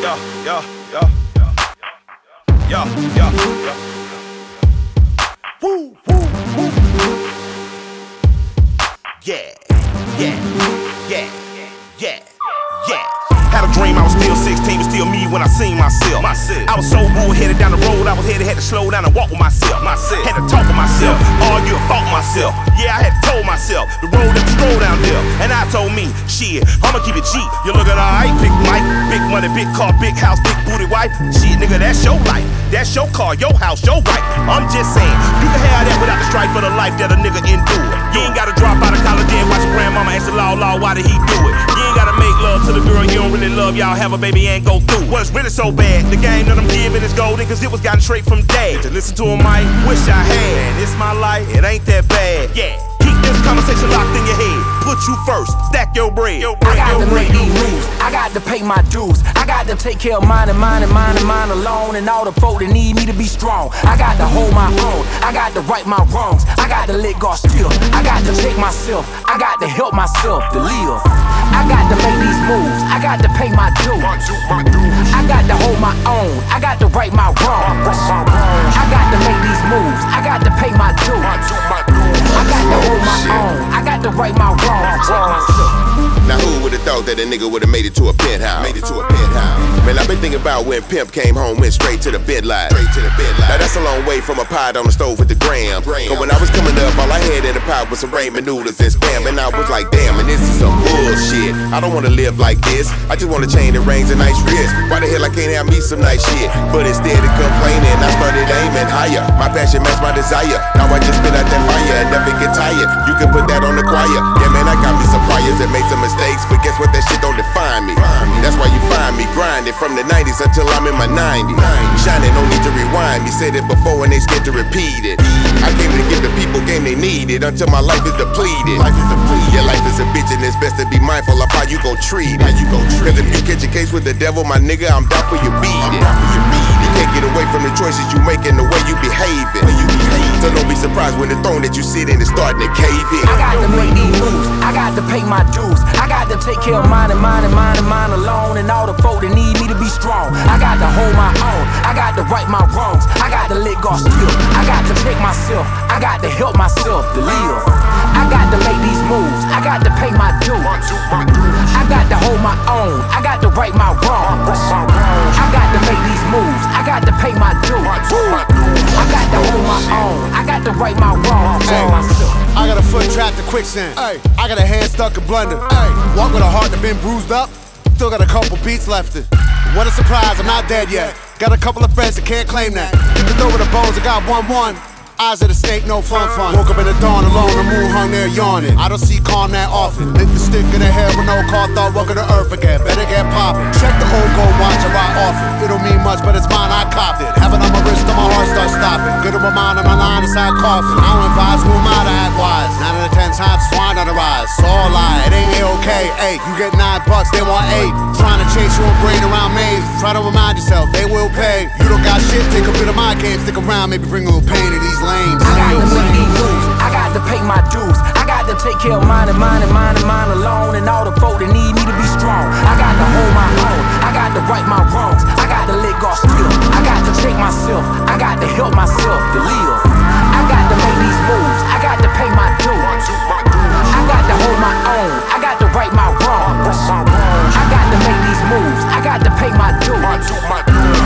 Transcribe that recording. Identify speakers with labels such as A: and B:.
A: Woo, woo, woo. Yeah. Had a dream I was still 16, but still me when I seen myself. I was so bull-headed down the road, I was headed, had to slow down and walk with myself. Had to talk with myself, argue and fought myself. Yeah, I had to told myself, the road that stroll down there. And I told me, shit, I'ma keep it G. You lookin' alright, big Mike, big money, big car, big house, big booty wife. Shit, nigga, that's your life. That's your car, your house, your wife. I'm just saying, you can have that without the strife for the life that a nigga endure. You ain't gotta drop out of college and watch your grandmama ask the law, why did he do it? You ain't gotta make love to the girl you don't really love, y'all have a baby and go through. Was really so bad, the game that I'm giving is golden, cause it was gotten straight from dad. To listen to him, I wish I had. It's my life, it ain't that bad. Yeah, keep this conversation locked in your head. Put you first, stack your bread.
B: I got to make these moves, I got to pay my dues. I got to take care of mine alone. And all the folk that need me to be strong. I got to hold my own, I got to right my wrongs. I got to let God still, I got to take myself. I got to help myself to live. I got to make these moves, I got to pay my dues. I got to hold my own, I got to right my wrongs. I got to make these moves, I got to pay my dues. I got to hold my own, I got to right my wrongs.
C: Now who would've thought that a nigga would've made it to a penthouse? Man, I've been thinking about when Pimp came home, went straight to the bed line. Now that's a long way from a pot on the stove with the gram. But when I was coming up, all I had in the pot was some ramen noodles and Spam. And I was like, damn, and this is some bullshit. I don't wanna live like this, I just want a chain that rings and nice wrist. Why the hell I can't have me some nice shit? But instead of complaining, I started aiming higher. My passion matched my desire. Now I just spit out that fire and never get tired. You can put that on the choir. Yeah, man, I got me some priors that made some mistakes, but guess what? That shit don't define me. That's why you find me grinding from the 90s until I'm in my 90s. Shining, no need to rewind me. Said it before and they scared to repeat it. I came to give the people game they needed until my life is depleted. Yeah, life is a bitch and it's best to be mindful of how you gon' treat it. Cause if you catch a case with the devil, my nigga, I'm down for your beating. You can't get away from the choices you make and the way you behaving. So don't be surprised when the throne that you sit in is starting to cave in.
B: I got to make these moves, I got to pay my dues. I got to take care of mine alone. And all the folk that need me to be strong. I got to hold my own, I got to right my wrongs. I got to let God still, I got to take myself. I got to help myself to live. I got to make these moves, I got to pay my dues. I got to hold my own, I got to right my wrongs. I got to make these moves, I got to pay my dues. I got to hold my own, I got to right my wrongs.
D: I got a foot trapped in quicksand. I got a hand stuck in blender. Walk with a heart that been bruised up. Still got a couple beats left. What a surprise, I'm not dead yet. Got a couple of friends that can't claim that. Even though with the bones, I got 1-1. Eyes of the snake, no fun. Woke up in the dawn alone, the moon hung there yawning. I don't see calm that often. Lit the stick in the head with no call, thought welcome to earth again. Better get poppin'. Check the old gold watch, I ride often. It don't mean much, but it's mine, I copped it. Have it on my wrist till my heart starts stopping. Good to remind of my line inside coffin. I don't advise who am I to act wise. 9 out of 10 times swine on the rise. It's all lie, it ain't okay. Hey, you get $9, they want 8. Trying to chase your brain around maze. Try to remind yourself, they will pay. You don't got shit, take a bit of my game. Stick around, maybe bring a little pain to these lanes.
B: I got to make these moves, I got to pay my dues. I got to take care of mine alone. And all the folk that need me to be strong. I got to hold my own, I got to right my wrongs. I got to let God still, I got to take myself. I got to help myself to live. I got to make these moves, I got to pay my dues. I got to hold my own, I got to right my wrongs. I got to make these moves, I got to pay my dues.